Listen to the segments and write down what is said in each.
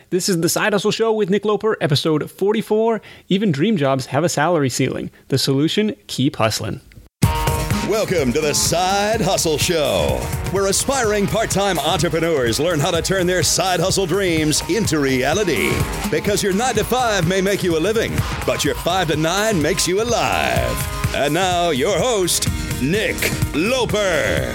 This is the Side Hustle Show with Nick Loper, episode 44. Even dream jobs have a salary ceiling. The solution: keep hustling. Welcome to the Side Hustle Show, where aspiring part-time entrepreneurs learn how to turn their side hustle dreams into reality. Because your 9 to 5 may make you a living, but your 5 to 9 makes you alive. And now, your host, Nick Loper.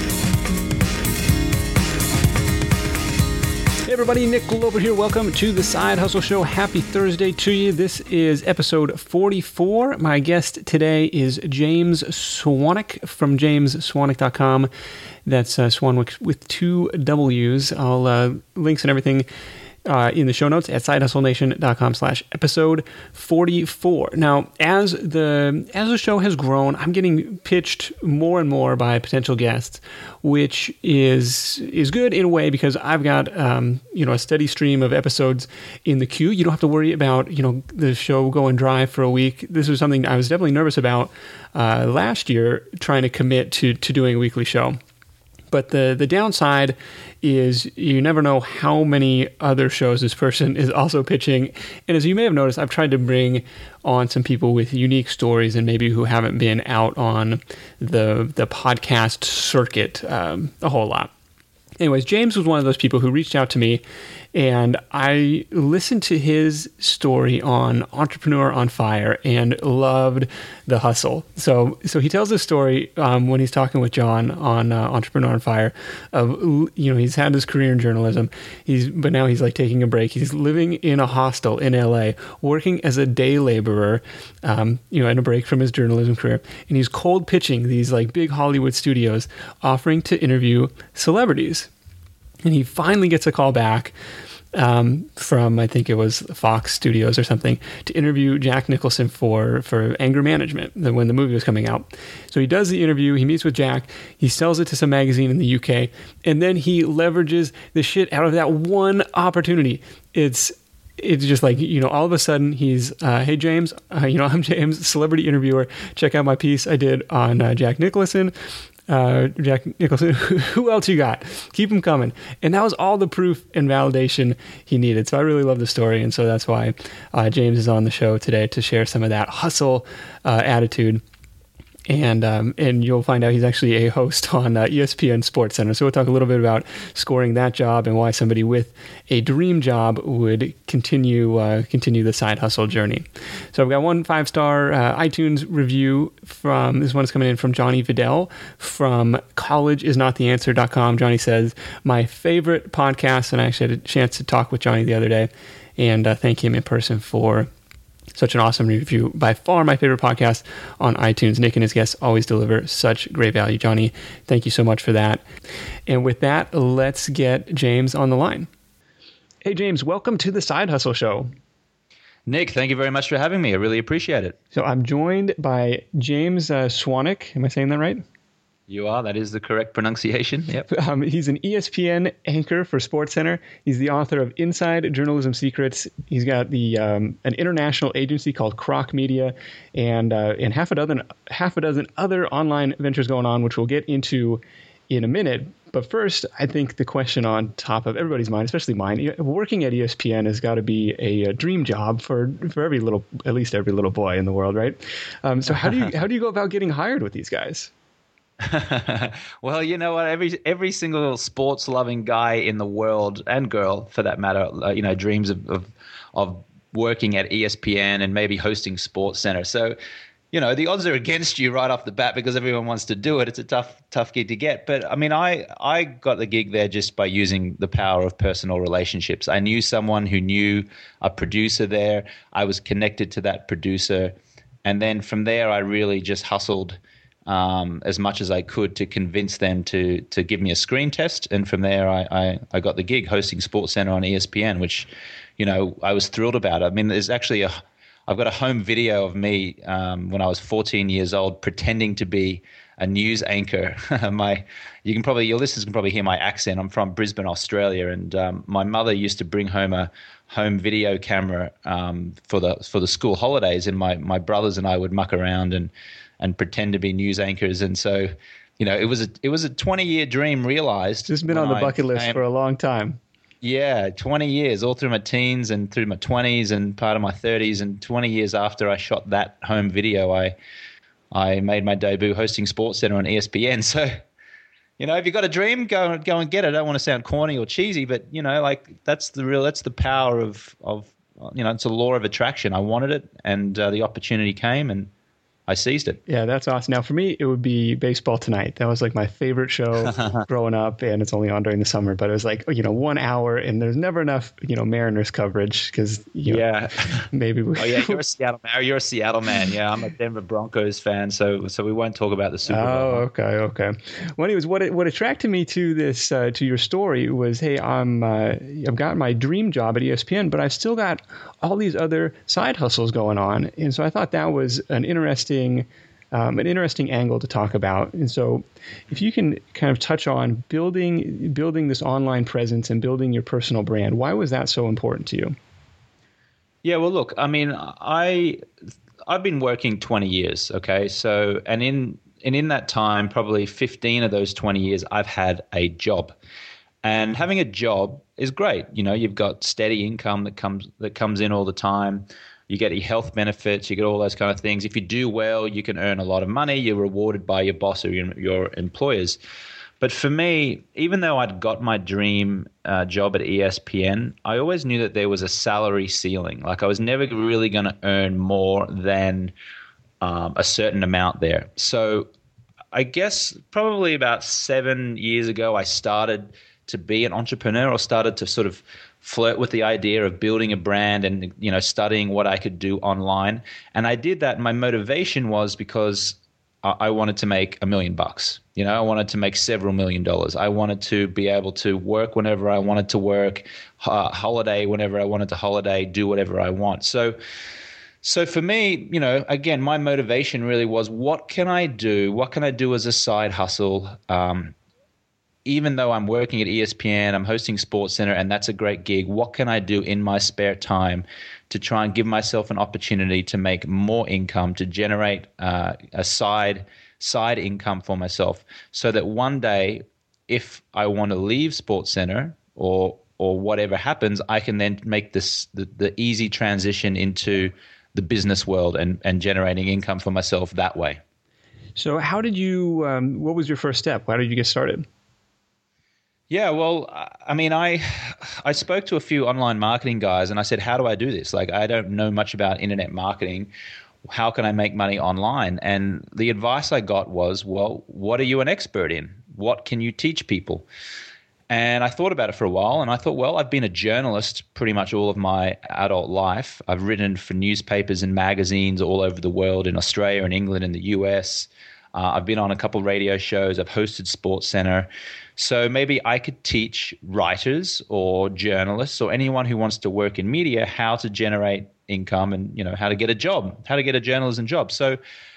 Hey everybody, Nick Loper here. Welcome to the Side Hustle Show. Happy Thursday to you. This is episode 44. My guest today is James Swanwick from jamesswanwick.com. That's Swanwick with 2 W's. I'll links and everything in the show notes at sidehustlenation.com/episode 44. Now, as the show has grown, I'm getting pitched more and more by potential guests, which is good in a way because I've got a steady stream of episodes in the queue. You don't have to worry about the show going dry for a week. This was something I was definitely nervous about last year, trying to commit to doing a weekly show. But the downside is you never know how many other shows this person is also pitching. And as you may have noticed, I've tried to bring on some people with unique stories and maybe who haven't been out on the podcast circuit a whole lot. Anyways, James was one of those people who reached out to me, and I listened to his story on Entrepreneur on Fire and loved the hustle. So he tells this story when he's talking with John on Entrepreneur on Fire. He's had his career in journalism, but now he's like taking a break. He's living in a hostel in LA, working as a day laborer, in a break from his journalism career, and he's cold pitching these like big Hollywood studios, offering to interview celebrities. And he finally gets a call back from, I think it was Fox Studios or something, to interview Jack Nicholson for Anger Management when the movie was coming out. So he does the interview, he meets with Jack, he sells it to some magazine in the UK, and then he leverages the shit out of that one opportunity. It's just like, all of a sudden he's, hey James, I'm James, celebrity interviewer. Check out my piece I did on Jack Nicholson. Who else you got? Keep them coming. And that was all the proof and validation he needed. So I really love the story. And so that's why James is on the show today to share some of that hustle attitude. And you'll find out he's actually a host on ESPN SportsCenter. So we'll talk a little bit about scoring that job and why somebody with a dream job would continue the side hustle journey. So I've got one 5-star iTunes review this one is coming in from Johnny Vidal from collegeisnottheanswer.com. Johnny says, my favorite podcast, and I actually had a chance to talk with Johnny the other day and thank him in person for such an awesome review. By far my favorite podcast on iTunes. Nick and his guests always deliver such great value. Johnny, thank you so much for that. And with that, let's get James on the line. Hey, James, welcome to the Side Hustle Show. Nick, thank you very much for having me. I really appreciate it. So I'm joined by James Swanwick. Am I saying that right? You are. That is the correct pronunciation. Yep. He's an ESPN anchor for SportsCenter. He's the author of Inside Journalism Secrets. He's got an international agency called Croc Media, and half a dozen other online ventures going on, which we'll get into in a minute. But first, I think the question on top of everybody's mind, especially mine, working at ESPN has got to be a dream job for at least every little boy in the world, right? So how do you go about getting hired with these guys? Well, you know what? Every single sports loving guy in the world, and girl for that matter, dreams of working at ESPN and maybe hosting SportsCenter. So, the odds are against you right off the bat because everyone wants to do it. It's a tough gig to get. But I mean, I got the gig there just by using the power of personal relationships. I knew someone who knew a producer there. I was connected to that producer. And then from there, I really just hustled as much as I could to convince them to give me a screen test. And from there, I got the gig hosting SportsCenter on ESPN, which, I was thrilled about. I mean, there's actually I've got a home video of me when I was 14 years old pretending to be a news anchor. Your listeners can probably hear my accent. I'm from Brisbane, Australia, and my mother used to bring home a home video camera for the school holidays, and my brothers and I would muck around and pretend to be news anchors. And so, it was a 20-year dream realized. It's been on the bucket list for a long time. Yeah, 20 years, all through my teens and through my 20s and part of my 30s. And 20 years after I shot that home video, I made my debut hosting SportsCenter on ESPN. So, if you got a dream, go and get it. I don't want to sound corny or cheesy, but, that's the power of it's a law of attraction. I wanted it, and the opportunity came, and I seized it. Yeah, that's awesome. Now, for me, it would be Baseball Tonight. That was like my favorite show growing up, and it's only on during the summer. But it was like 1 hour, and there's never enough Mariners coverage because maybe we. Oh yeah, you're a Seattle man. Yeah, I'm a Denver Broncos fan, so we won't talk about the Super Bowl. Oh, okay. Well, anyways, what attracted me to this to your story was, hey, I've got my dream job at ESPN, but I've still got all these other side hustles going on, and so I thought that was an interesting angle to talk about. And so if you can kind of touch on building this online presence and building your personal brand, why was that so important to you? Yeah, well, look, I mean, I've been working 20 years, okay? So, and in that time, probably 15 of those 20 years, I've had a job. And having a job is great. You've got steady income that comes in all the time. You get your health benefits, you get all those kind of things. If you do well, you can earn a lot of money. You're rewarded by your boss or your employers. But for me, even though I'd got my dream job at ESPN, I always knew that there was a salary ceiling. Like I was never really going to earn more than a certain amount there. So I guess probably about 7 years ago, I started to be an entrepreneur, or started to sort of flirt with the idea of building a brand and, studying what I could do online. And I did that. And my motivation was because I wanted to make $1 million. I wanted to make several $1 million. I wanted to be able to work whenever I wanted to work, holiday whenever I wanted to holiday, do whatever I want. So for me, again, my motivation really was, what can I do? What can I do as a side hustle? Even though I'm working at ESPN, I'm hosting SportsCenter, and that's a great gig, what can I do in my spare time to try and give myself an opportunity to make more income, to generate a side income for myself, so that one day, if I want to leave SportsCenter or whatever happens, I can then make the easy transition into the business world and generating income for myself that way. So how did you, what was your first step? How did you get started? Yeah, well, I mean, I spoke to a few online marketing guys and I said, how do I do this? Like, I don't know much about internet marketing. How can I make money online? And the advice I got was, well, what are you an expert in? What can you teach people? And I thought about it for a while, and I thought, well, I've been a journalist pretty much all of my adult life. I've written for newspapers and magazines all over the world, in Australia and England and the US. I've been on a couple radio shows. I've hosted SportsCenter. So maybe I could teach writers or journalists or anyone who wants to work in media how to generate income and, how to get a job, how to get a journalism job. So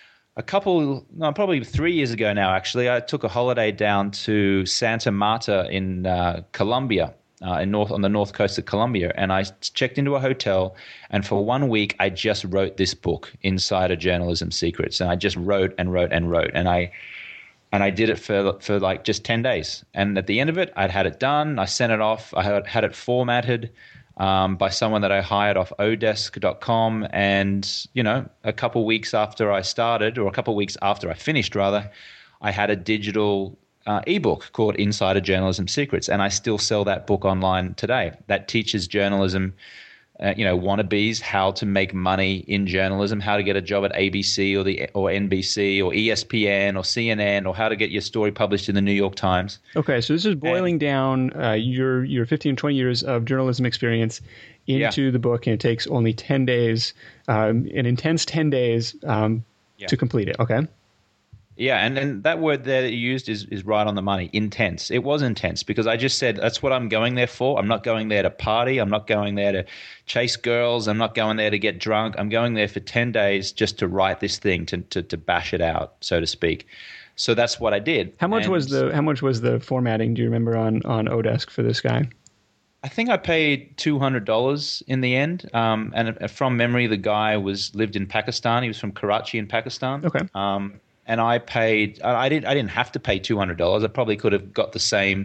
probably 3 years ago now, actually, I took a holiday down to Santa Marta in Colombia, on the north coast of Colombia, and I checked into a hotel, and for 1 week I just wrote this book, Insider Journalism Secrets, and I just wrote and wrote and wrote, and I did it for like just 10 days, and at the end of it, I'd had it done. I sent it off. I had it formatted by someone that I hired off odesk.com, and a couple weeks after I started, or a couple weeks after I finished rather, I had a digital ebook called Insider Journalism Secrets, and I still sell that book online today. That teaches journalism, wannabes how to make money in journalism, how to get a job at ABC or NBC or ESPN or CNN, or how to get your story published in the New York Times. Okay, so this is boiling down your 15, 20 years of journalism experience into the book, and it takes only 10 days, an intense 10 days to complete it. Okay. Yeah, and that word there that you used is right on the money, intense. It was intense because I just said, that's what I'm going there for. I'm not going there to party. I'm not going there to chase girls. I'm not going there to get drunk. I'm going there for 10 days just to write this thing, to bash it out, so to speak. So that's what I did. How much was the formatting, do you remember, on Odesk for this guy? I think I paid $200 in the end. And from memory, the guy lived in Pakistan. He was from Karachi in Pakistan. Okay. And I didn't have to pay $200. I probably could have got the same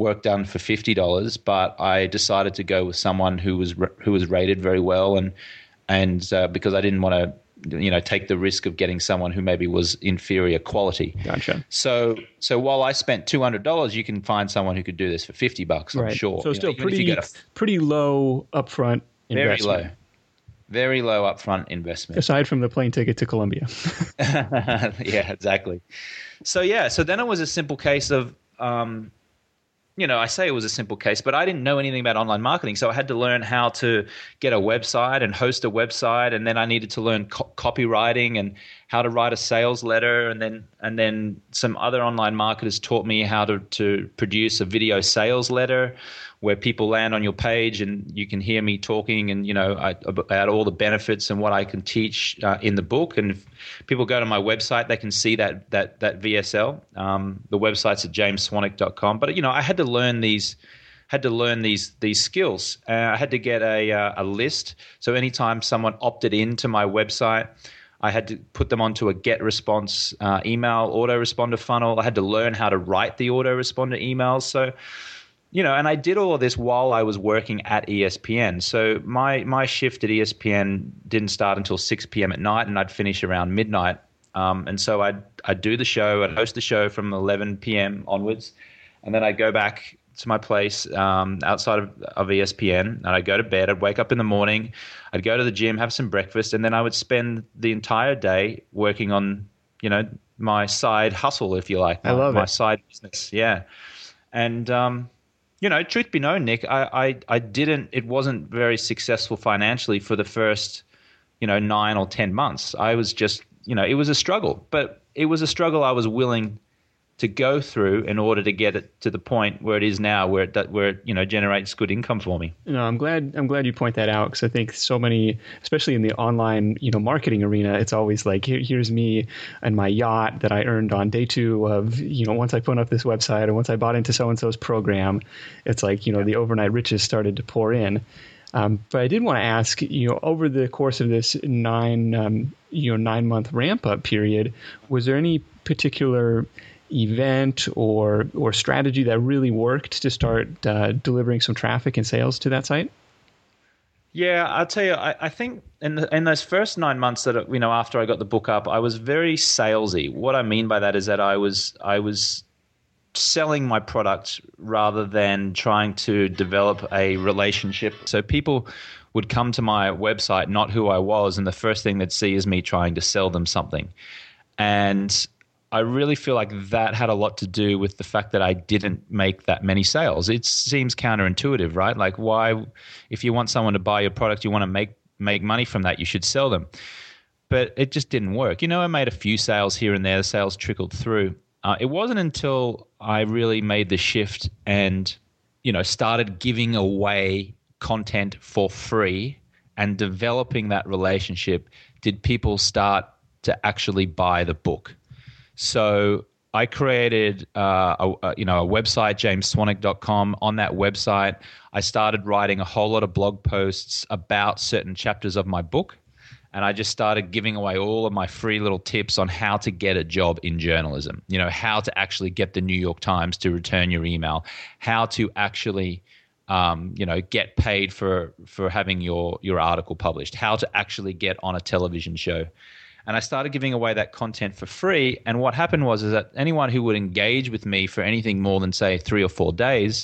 work done for $50, but I decided to go with someone who was rated very well, and because I didn't want to take the risk of getting someone who maybe was inferior quality. Gotcha. So while I spent $200, you can find someone who could do this for $50, I'm sure. So still pretty low upfront investment. Very low upfront investment. Aside from the plane ticket to Colombia. Yeah, exactly. So then it was a simple case of, I say it was a simple case, but I didn't know anything about online marketing. So I had to learn how to get a website and host a website. And then I needed to learn copywriting and how to write a sales letter. And then some other online marketers taught me how to produce a video sales letter where people land on your page and you can hear me talking and, about all the benefits and what I can teach in the book. And if people go to my website, they can see that VSL. The website's at jamesswanwick.com. But, I had to learn these skills. I had to get a list. So anytime someone opted into my website, I had to put them onto a get response email autoresponder funnel. I had to learn how to write the autoresponder emails. So, and I did all of this while I was working at ESPN. So my shift at ESPN didn't start until 6 p.m. at night, and I'd finish around midnight. And so I'd do the show, I'd host the show from 11 p.m. onwards, and then I'd go back to my place outside of ESPN, and I'd go to bed. I'd wake up in the morning, I'd go to the gym, have some breakfast, and then I would spend the entire day working on, my side hustle, if you like. I love my side business. Yeah. And, truth be known, Nick, it wasn't very successful financially for the first, 9 or 10 months. I was just, it was a struggle, but it was a struggle I was willing to go through in order to get it to the point where it is now, where it generates good income for me. No, I'm glad you point that out, because I think so many, especially in the online marketing arena, it's always like here's me and my yacht that I earned on day 2 of once I put up this website and once I bought into so and so's program. It's like the overnight riches started to pour in. But I did want to ask, over the course of this 9-month ramp up period, was there any particular event or strategy that really worked to start delivering some traffic and sales to that site? Yeah, I'll tell you, I think in those first 9 months that, after I got the book up, I was very salesy. What I mean by that is that I was selling my product rather than trying to develop a relationship. So people would come to my website, not who I was, and the first thing they'd see is me trying to sell them something. And I really feel like that had a lot to do with the fact that I didn't make that many sales. It seems counterintuitive, right? Like, why, if you want someone to buy your product, you want to make money from that, you should sell them. But it just didn't work. I made a few sales here and there. The sales trickled through. It wasn't until I really made the shift and, started giving away content for free and developing that relationship did people start to actually buy the book. So I created a website, jamesswanwick.com. On that website, I started writing a whole lot of blog posts about certain chapters of my book. And I just started giving away all of my free little tips on how to get a job in journalism, how to actually get the New York Times to return your email, how to actually, get paid for having your article published, how to actually get on a television show. And I started giving away that content for free. And what happened was that anyone who would engage with me for anything more than, say, 3 or 4 days,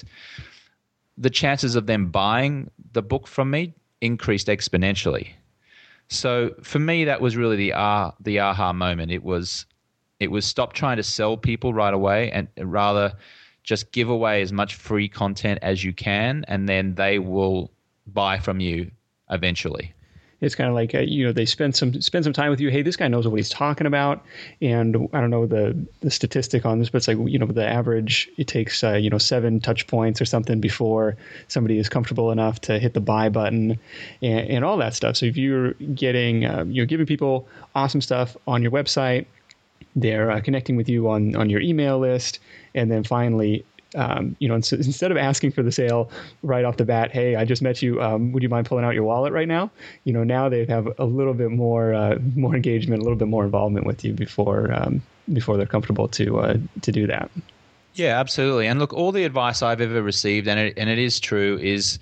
the chances of them buying the book from me increased exponentially. So for me, that was really the aha moment. It was stop trying to sell people right away and rather just give away as much free content as you can, and then they will buy from you eventually. It's kind of like, they spend some time with you. Hey, this guy knows what he's talking about. And I don't know the statistic on this, but it's like, the average, it takes, 7 touch points or something before somebody is comfortable enough to hit the buy button and all that stuff. So if you're getting, you're giving people awesome stuff on your website, they're connecting with you on your email list. And then finally, instead of asking for the sale right off the bat, hey, I just met you, would you mind pulling out your wallet right now? Now they have a little bit more engagement, a little bit more involvement with you before they're comfortable to do that. Yeah, absolutely. And look, all the advice I've ever received, and it is true, is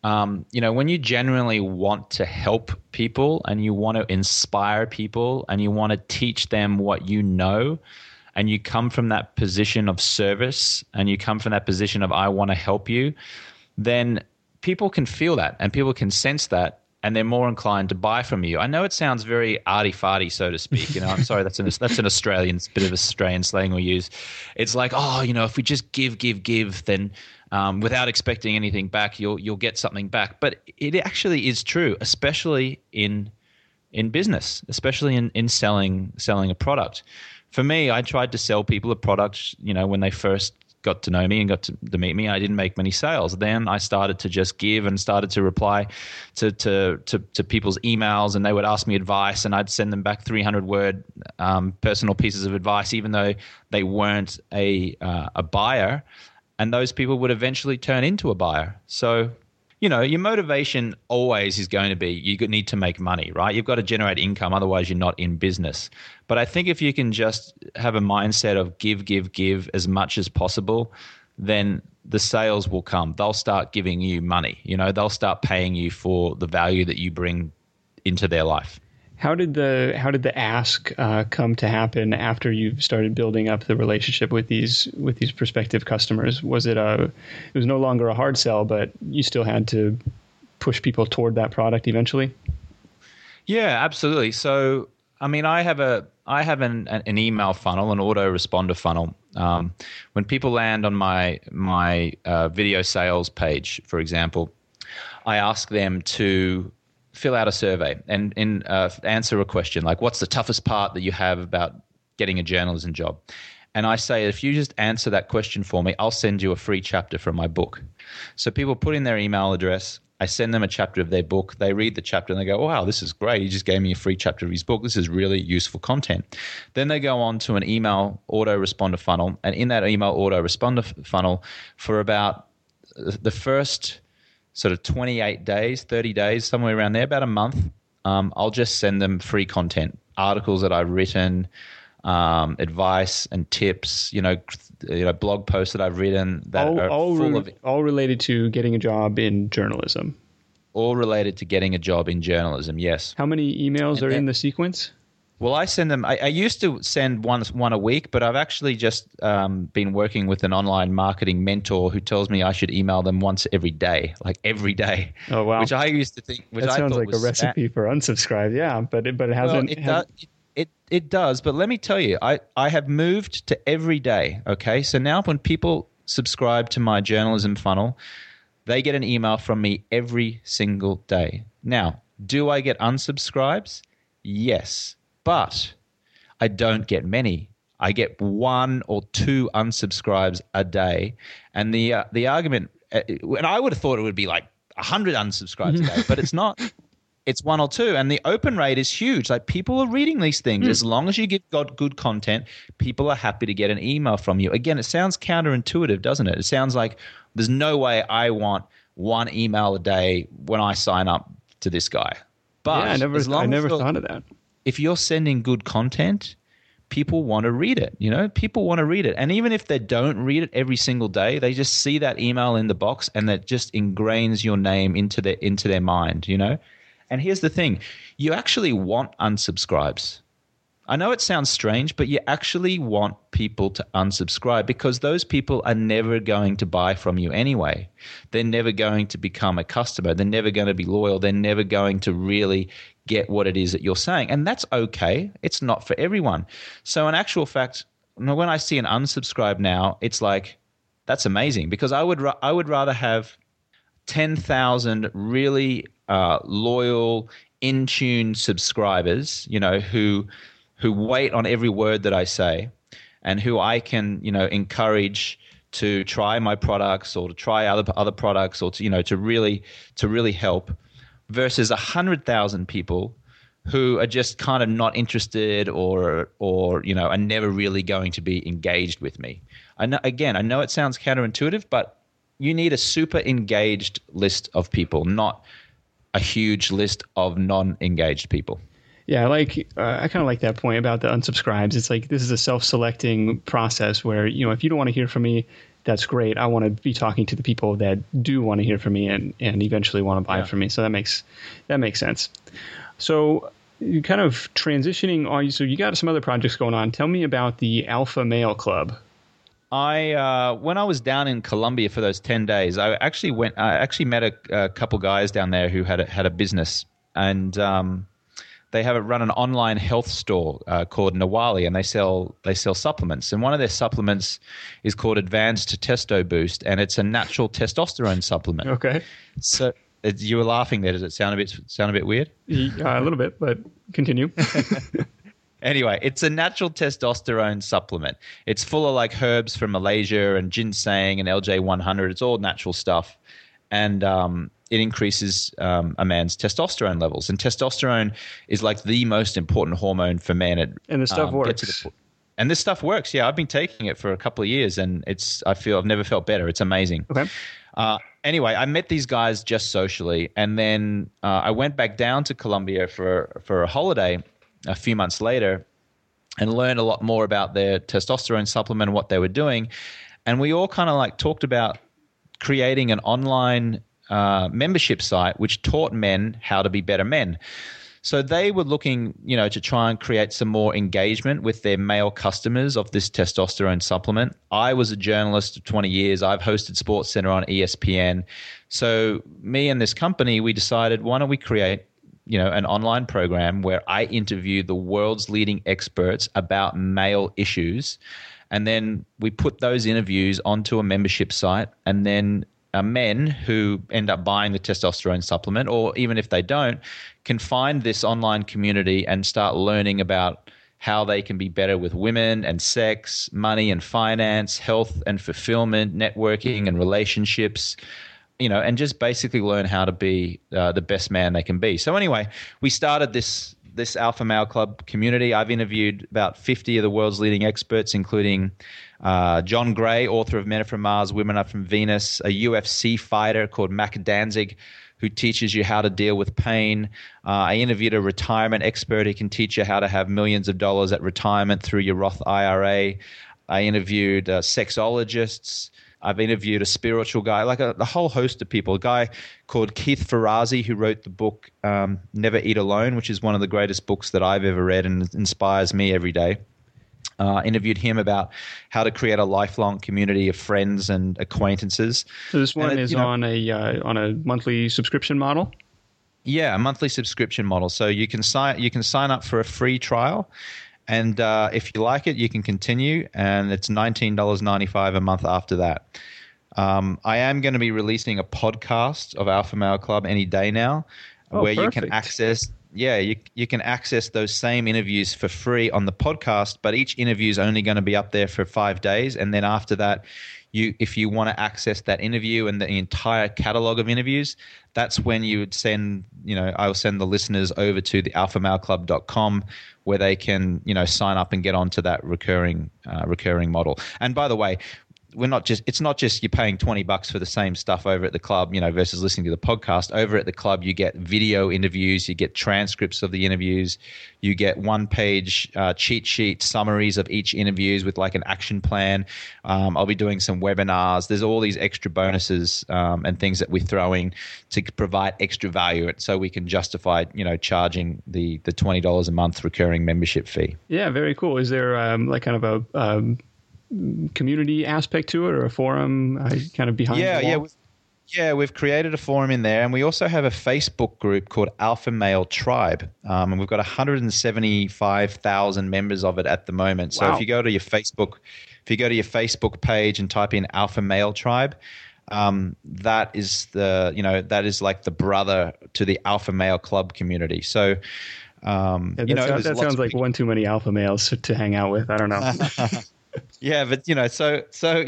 when you genuinely want to help people and you want to inspire people and you want to teach them what you know, and you come from that position of service and you come from that position of I want to help you, then people can feel that and people can sense that, and they're more inclined to buy from you. I know it sounds very arty-farty, so to speak. I'm sorry, that's an Australian bit of Australian slang we use. It's like, if we just give, then without expecting anything back, you'll get something back. But it actually is true, especially in business, especially in selling a product. For me, I tried to sell people a product, when they first got to know me and got to meet me. I didn't make many sales. Then I started to just give and started to reply to people's emails, and they would ask me advice, and I'd send them back 300-word personal pieces of advice, even though they weren't a buyer. And those people would eventually turn into a buyer. So, your motivation always is going to be you need to make money, right? You've got to generate income, otherwise you're not in business. But I think if you can just have a mindset of give as much as possible, then the sales will come. They'll start giving you money. They'll start paying you for the value that you bring into their life. How did the ask come to happen after you started building up the relationship with these prospective customers? Was it was no longer a hard sell, but you still had to push people toward that product eventually? Yeah, absolutely. So, I have an email funnel, an autoresponder funnel. When people land on my video sales page, for example, I ask them to fill out a survey and answer a question like, what's the toughest part that you have about getting a journalism job? And I say, if you just answer that question for me, I'll send you a free chapter from my book. So people put in their email address. I send them a chapter of their book. They read the chapter and they go, wow, this is great. He just gave me a free chapter of his book. This is really useful content. Then they go on to an email autoresponder funnel. And in that email autoresponder funnel, for about the first sort of 28 days, 30 days, somewhere around there, about a month, I'll just send them free content, articles that I've written, advice and tips, blog posts that I've written that are full of... All related to getting a job in journalism. All related to getting a job in journalism, yes. How many emails are in the sequence? Well, I send them. I used to send one a week, but I've actually just been working with an online marketing mentor who tells me I should email them once every day, like every day. Oh wow! Which I used to think. That sounds like a recipe for unsubscribe. Yeah, but it hasn't. It does, but let me tell you, I have moved to every day. Okay, so now when people subscribe to my journalism funnel, they get an email from me every single day. Now, do I get unsubscribes? Yes. But I don't get many. I get 1 or 2 unsubscribes a day. And the argument, and I would have thought it would be like 100 unsubscribes a day, but it's not. It's 1 or 2. And the open rate is huge. Like, people are reading these things. As long as you give good content, people are happy to get an email from you. Again, it sounds counterintuitive, doesn't it? It sounds like there's no way I want 1 email a day when I sign up to this guy. But yeah, I never thought of that. If you're sending good content, people want to read it. People want to read it. And even if they don't read it every single day, they just see that email in the box and that just ingrains your name into their mind, And here's the thing. You actually want unsubscribes. I know it sounds strange, but you actually want people to unsubscribe because those people are never going to buy from you anyway. They're never going to become a customer. They're never going to be loyal. They're never going to really get what it is that you're saying. And that's okay. It's not for everyone. So in actual fact, when I see an unsubscribe now, it's like, that's amazing because I would rather have 10,000 really loyal, in-tune subscribers, who wait on every word that I say and who I can, encourage to try my products or to try other products or to really help versus 100,000 people who are just kind of not interested or are never really going to be engaged with me. I know it sounds counterintuitive, but you need a super engaged list of people, not a huge list of non-engaged people. Yeah, I kind of like that point about the unsubscribes. It's like this is a self-selecting process where, if you don't want to hear from me, that's great. I want to be talking to the people that do want to hear from me and eventually want to buy from me. So that makes sense. So you kind of transitioning on. So you got some other projects going on. Tell me about the Alpha Male Club. When I was down in Colombia for those 10 days, I actually met a couple guys down there who had a business, and they run an online health store called Nawali, and they sell supplements. And one of their supplements is called Advanced Testo Boost, and it's a natural testosterone supplement. Okay. So you were laughing there. Does it sound a bit weird? A little bit, but continue. Anyway, it's a natural testosterone supplement. It's full of like herbs from Malaysia and ginseng and LJ100. It's all natural stuff. And it increases a man's testosterone levels. And testosterone is like the most important hormone for men. And the stuff works. And this stuff works. Yeah, I've been taking it for a couple of years, and I've never felt better. It's amazing. Okay. Anyway, I met these guys just socially, and then I went back down to Colombia for a holiday a few months later and learned a lot more about their testosterone supplement and what they were doing. And we all kind of like talked about creating an online membership site which taught men how to be better men. So they were looking, to try and create some more engagement with their male customers of this testosterone supplement. I was a journalist of 20 years. I've hosted SportsCenter on ESPN. So me and this company, we decided, why don't we create an online program where I interview the world's leading experts about male issues. And then we put those interviews onto a membership site, and then men who end up buying the testosterone supplement, or even if they don't, can find this online community and start learning about how they can be better with women and sex, money and finance, health and fulfillment, networking and relationships, and just basically learn how to be the best man they can be. So anyway, we started this Alpha Male Club community. I've interviewed about 50 of the world's leading experts, including John Gray, author of Men Are From Mars, Women Are From Venus, a UFC fighter called Mac Danzig, who teaches you how to deal with pain. I interviewed a retirement expert who can teach you how to have millions of dollars at retirement through your Roth IRA. I interviewed sexologists. I've interviewed a spiritual guy, like a whole host of people. A guy called Keith Ferrazzi, who wrote the book Never Eat Alone, which is one of the greatest books that I've ever read and inspires me every day. Interviewed him about how to create a lifelong community of friends and acquaintances. So this one is on a monthly subscription model? Yeah, a monthly subscription model. So you can sign up for a free trial. And if you like it, you can continue, and it's $19.95 a month after that. I am going to be releasing a podcast of Alpha Male Club any day now, where perfect. You can access you can access those same interviews for free on the podcast, but each interview is only going to be up there for 5 days, and then after that, if you want to access that interview and the entire catalog of interviews, that's when you would send, I will send the listeners over to the alphamaleclub.com, where they can, sign up and get onto that recurring model. And by the way, it's not just you're paying $20 for the same stuff over at the club, versus listening to the podcast. Over at the club, you get video interviews, you get transcripts of the interviews, you get one-page cheat sheet summaries of each interviews with like an action plan. I'll be doing some webinars. There's all these extra bonuses and things that we're throwing to provide extra value, so we can justify, charging the $20 a month recurring membership fee. Yeah, very cool. Is there like kind of a community aspect to it, or a forum kind of behind the wall? We've created a forum in there, and we also have a Facebook group called Alpha Male Tribe, and we've got 175,000 members of it at the moment. So if you go to your Facebook page and type in Alpha Male Tribe, that is like the brother to the Alpha Male Club community. So that sounds like one too many alpha males to hang out with. I don't know. Yeah, but so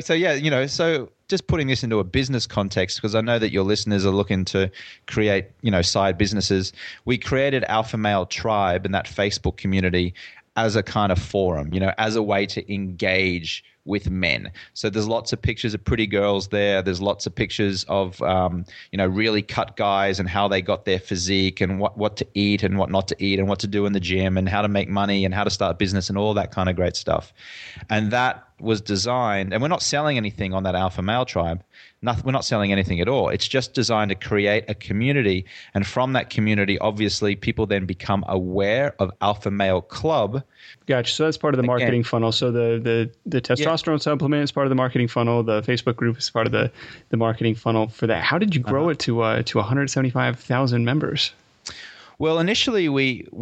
just putting this into a business context, because I know that your listeners are looking to create, side businesses. We created Alpha Male Tribe and that Facebook community as a kind of forum, as a way to engage with men. So there's lots of pictures of pretty girls there. There's lots of pictures of, really cut guys and how they got their physique and what to eat and what not to eat and what to do in the gym and how to make money and how to start business and all that kind of great stuff. And that was designed, and we're not selling anything on that Alpha Male Tribe. We're not selling anything at all. It's just designed to create a community. And from that community, obviously, people then become aware of Alpha Male Club. Gotcha. So that's part of the marketing funnel. So the testosterone supplement is part of the marketing funnel. The Facebook group is part of the marketing funnel for that. How did you grow it to 175,000 members? Well, initially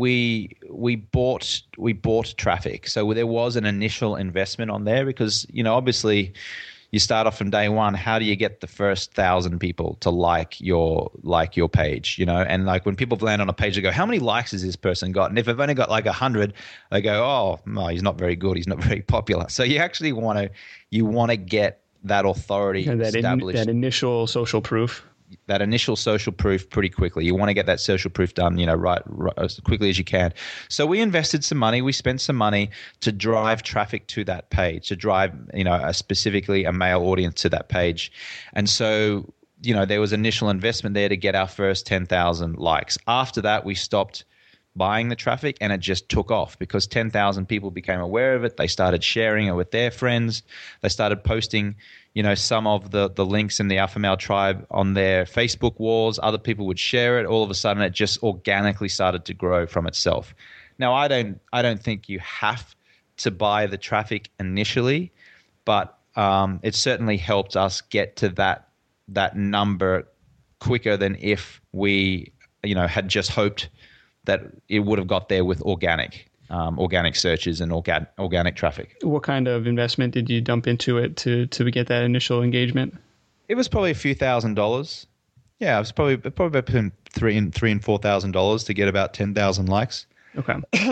we bought traffic. So there was an initial investment on there because, obviously you start off from day one. How do you get the first 1,000 people to like your page? And like when people land on a page, they go, "How many likes has this person got?" And if they've only got like 100, they go, "Oh, no, he's not very good. He's not very popular." So you actually want to get that authority established. That initial social proof. That initial social proof pretty quickly. You want to get that social proof done, right as quickly as you can. So we invested some money. We spent some money to drive traffic to that page, to drive, specifically a male audience to that page. And so, there was initial investment there to get our first 10,000 likes. After that, we stopped buying the traffic and it just took off because 10,000 people became aware of it. They started sharing it with their friends. They started posting some of the links in the Alpha Male Tribe on their Facebook walls. Other people would share it. All of a sudden, it just organically started to grow from itself. Now, I don't think you have to buy the traffic initially, but it certainly helped us get to that number quicker than if we had just hoped that it would have got there with organic searches and organic traffic. What kind of investment did you dump into it to get that initial engagement? It was probably a few $1,000s. Yeah, it was probably between $3,000 and $4,000 to get about 10,000 likes. Okay.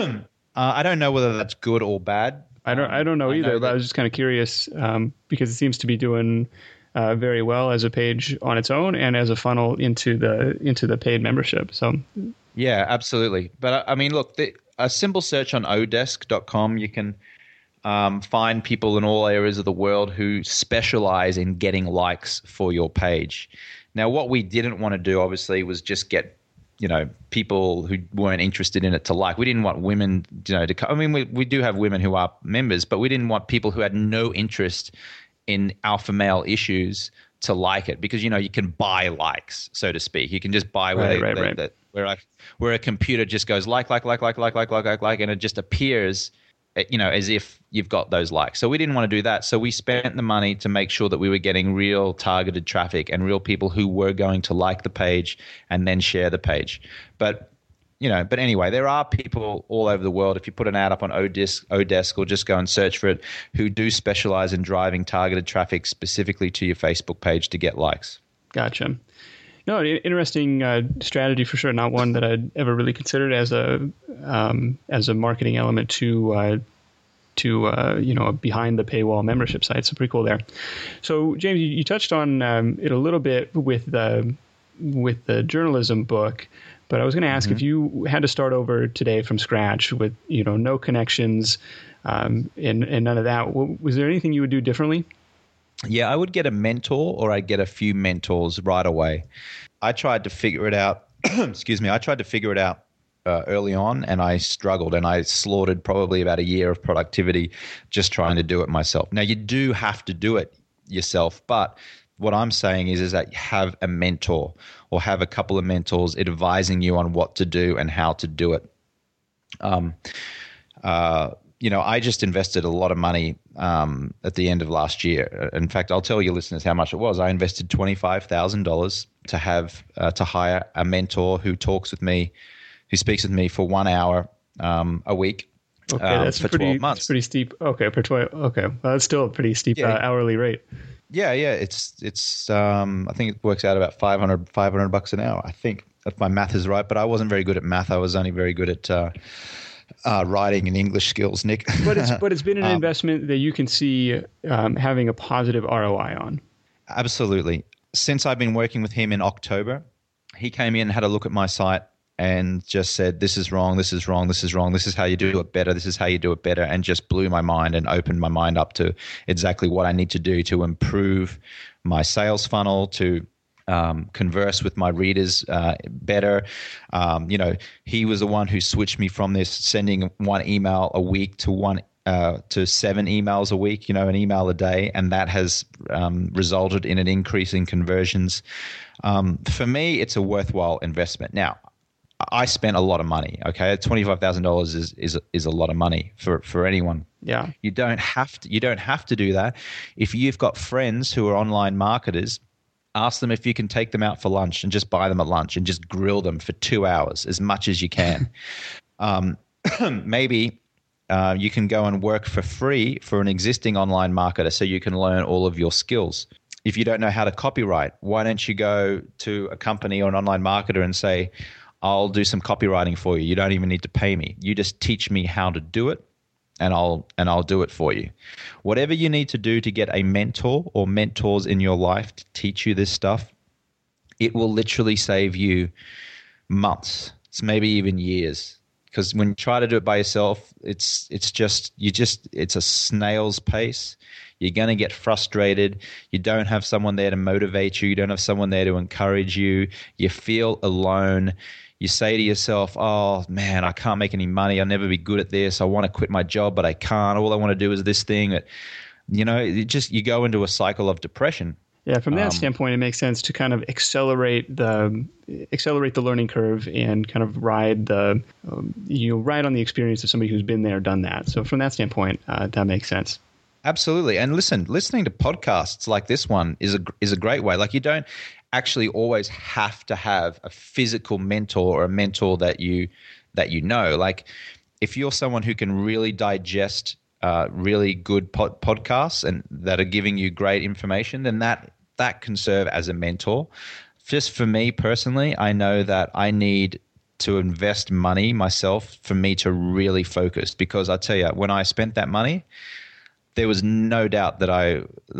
I don't know whether that's good or bad. I don't know either, but I was just kind of curious because it seems to be doing very well as a page on its own and as a funnel into the paid membership. So. Yeah, absolutely. But I mean, look, a simple search on odesk.com, you can find people in all areas of the world who specialize in getting likes for your page. Now, what we didn't want to do, obviously, was just get people who weren't interested in it to like. We didn't want women, to come. I mean, we do have women who are members, but we didn't want people who had no interest in alpha male issues to like it because, you can buy likes, so to speak. You can just buy where a computer just goes like, and it just appears, as if you've got those likes. So we didn't want to do that. So we spent the money to make sure that we were getting real targeted traffic and real people who were going to like the page and then share the page. But anyway, there are people all over the world. If you put an ad up on Odesk or just go and search for it, who do specialize in driving targeted traffic specifically to your Facebook page to get likes. Gotcha. No, interesting strategy for sure. Not one that I'd ever really considered as a marketing element to behind the paywall membership site. So pretty cool there. So James, you touched on it a little bit with the journalism book, but I was going to ask if you had to start over today from scratch with no connections and none of that. Was there anything you would do differently? Yeah, I would get a mentor or I'd get a few mentors right away. I tried to figure it out. Excuse me. I tried to figure it out early on and I struggled and I slaughtered probably about a year of productivity just trying to do it myself. Now, you do have to do it yourself, but what I'm saying is that you have a mentor or have a couple of mentors advising you on what to do and how to do it. I just invested a lot of money at the end of last year. In fact, I'll tell your listeners how much it was. I invested $25,000 to have to hire a mentor who talks with me, who speaks with me for 1 hour a week. Okay, that's for pretty, 12 months. That's pretty steep. Okay, for 12. Okay, well, that's still a pretty steep hourly rate. Yeah. It's I think it works out about $500 an hour. I think if my math is right, but I wasn't very good at math. I was only very good at writing and English skills, Nick. but it's been an investment that you can see having a positive ROI on. Absolutely. Since I've been working with him in October, he came in, had a look at my site, and just said, this is wrong, this is wrong, this is wrong, this is how you do it better, this is how you do it better, and just blew my mind and opened my mind up to exactly what I need to do to improve my sales funnel, to converse with my readers better. He was the one who switched me from this sending one email a week to 7 emails a week, an email a day, and that has resulted in an increase in conversions. For me, it's a worthwhile investment. Now, I spent a lot of money. Okay, $25,000 is a lot of money for anyone. Yeah, you don't have to do that. If you've got friends who are online marketers, ask them if you can take them out for lunch and just buy them at lunch and just grill them for 2 hours, as much as you can. Maybe you can go and work for free for an existing online marketer so you can learn all of your skills. If you don't know how to copyright, why don't you go to a company or an online marketer and say, I'll do some copywriting for you. You don't even need to pay me. You just teach me how to do it, and I'll do it for you. Whatever you need to do to get a mentor or mentors in your life to teach you this stuff, it will literally save you months. It's maybe even years. Because when you try to do it by yourself, it's a snail's pace. You're going to get frustrated. You don't have someone there to motivate you. You don't have someone there to encourage you. You feel alone. You say to yourself, oh, man, I can't make any money. I'll never be good at this. I want to quit my job, but I can't. All I want to do is this thing. You go into a cycle of depression. Yeah, from that standpoint, it makes sense to kind of accelerate the learning curve and kind of ride on the experience of somebody who's been there, done that. So from that standpoint, that makes sense. Absolutely. And listening to podcasts like this one is a great way. Like, you don't actually always have to have a physical mentor or a mentor that you know. Like, if you're someone who can really digest really good podcasts and that are giving you great information, then that can serve as a mentor. Just for me personally, I know that I need to invest money myself for me to really focus, because I tell you, when I spent that money, there was no doubt that I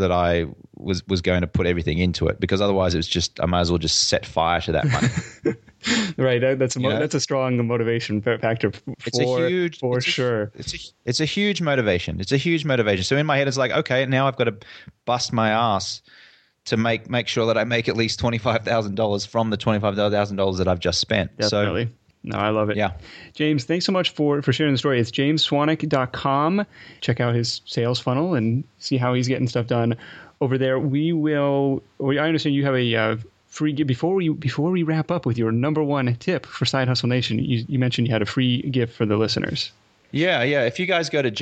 was going to put everything into it, because otherwise it was just, I might as well just set fire to that money. Right. That's a strong motivation factor for sure. It's a huge motivation. It's a huge motivation. So in my head, it's like, okay, now I've got to bust my ass to make sure that I make at least $25,000 from the $25,000 that I've just spent. Definitely. So, no, I love it. Yeah. James, thanks so much for sharing the story. It's jamesswanwick.com. Check out his sales funnel and see how he's getting stuff done over there. I understand you have a free gift. Before we wrap up with your number one tip for Side Hustle Nation, you mentioned you had a free gift for the listeners. Yeah. If you guys go to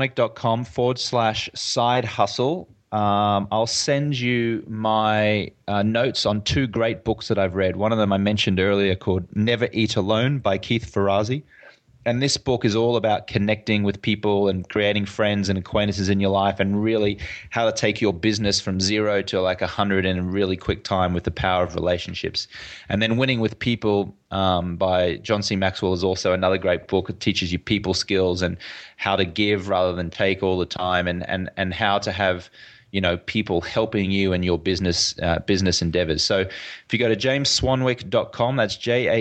jamesswanwick.com/side hustle, I'll send you my notes on 2 great books that I've read. One of them I mentioned earlier, called Never Eat Alone by Keith Ferrazzi. And this book is all about connecting with people and creating friends and acquaintances in your life, and really how to take your business from 0 to like 100 in a really quick time with the power of relationships. And then Winning with People by John C. Maxwell is also another great book. It teaches you people skills and how to give rather than take all the time, and how to have people helping you in your business endeavors. So if you go to jamesswanwick.com, that's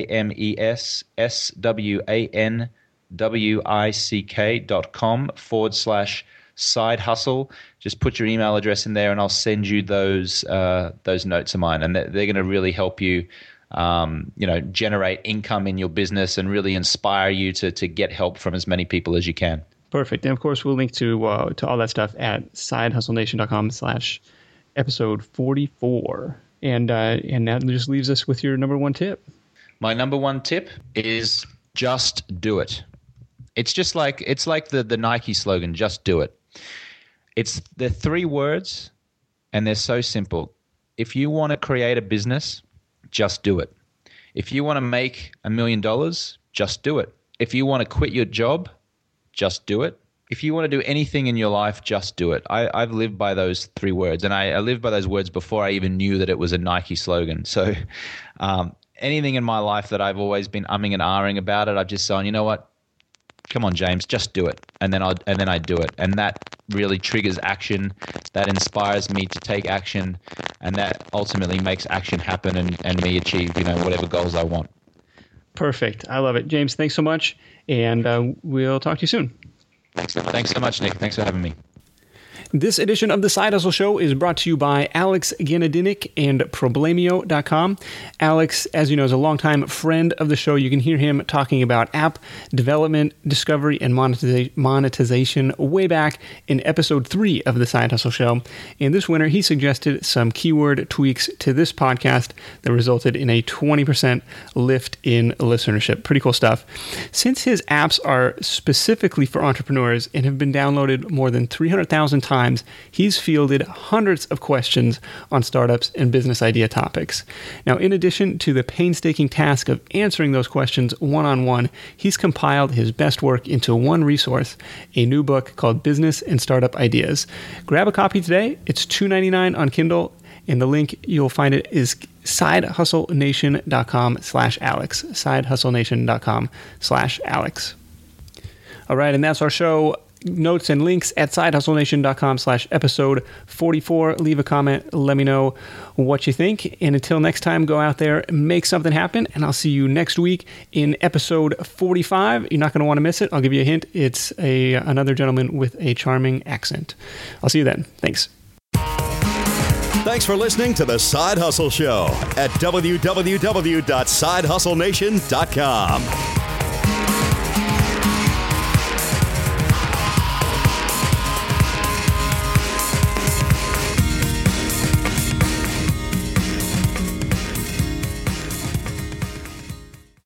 JamesSwanwick.com/side hustle. Just put your email address in there, and I'll send you those notes of mine, and they're going to really help you, generate income in your business and really inspire you to get help from as many people as you can. Perfect. And of course, we'll link to all that stuff at sidehustlenation.com/episode 44. And that just leaves us with your number one tip. My number one tip is just do it. It's like the Nike slogan, just do it. They're 3 words, and they're so simple. If you want to create a business, just do it. If you want to make $1 million, just do it. If you want to quit your job, just do it. If you want to do anything in your life, just do it. I've lived by those 3 words, and I lived by those words before I even knew that it was a Nike slogan. So anything in my life that I've always been umming and ahhing about it, I've just said, you know what? Come on, James, just do it. And then I do it. And that really triggers action. That inspires me to take action, and that ultimately makes action happen and me achieve, whatever goals I want. Perfect. I love it. James, thanks so much. And we'll talk to you soon. Thanks so much, Nick. Thanks for having me. This edition of The Side Hustle Show is brought to you by Alex Ganadinik and Problemio.com. Alex, as you know, is a longtime friend of the show. You can hear him talking about app development, discovery, and monetization way back in episode 3 of The Side Hustle Show. And this winter, he suggested some keyword tweaks to this podcast that resulted in a 20% lift in listenership. Pretty cool stuff. Since his apps are specifically for entrepreneurs and have been downloaded more than 300,000 times, he's fielded hundreds of questions on startups and business idea topics. Now, in addition to the painstaking task of answering those questions one-on-one, he's compiled his best work into one resource, a new book called Business and Startup Ideas. Grab a copy today. It's $2.99 on Kindle, and the link you'll find it is sidehustlenation.com/Alex. sidehustlenation.com/Alex. All right, and that's our show. Notes and links at sidehustlenation.com/episode 44. Leave a comment. Let me know what you think. And until next time, go out there, make something happen. And I'll see you next week in episode 45. You're not going to want to miss it. I'll give you a hint. It's another gentleman with a charming accent. I'll see you then. Thanks. Thanks for listening to The Side Hustle Show at www.sidehustlenation.com.